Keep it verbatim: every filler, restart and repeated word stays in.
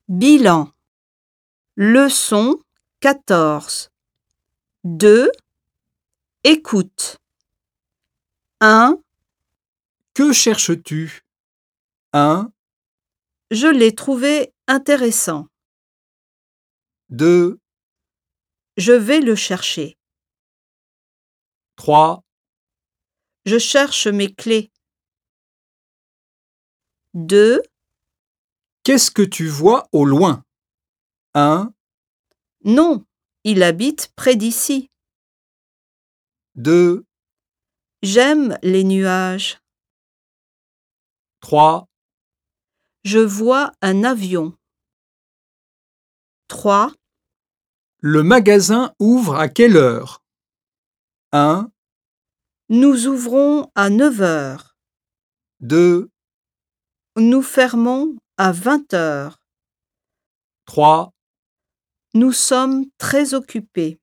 Bilan. Leçon quatorze. deux. Écoute. un. Que cherches-tu? un, Je l'ai trouvé intéressant. deux, Je vais le chercher. trois, Je cherche mes clés. deux. Qu'est-ce que tu vois au loin? un, Non, il habite près d'ici. deux, J'aime les nuages. trois, Je vois un avion. trois. Le magasin ouvre à quelle heure? un, Nous ouvrons à neuf heures. deux, Nous fermons à vingt heures. trois. Nous sommes très occupés.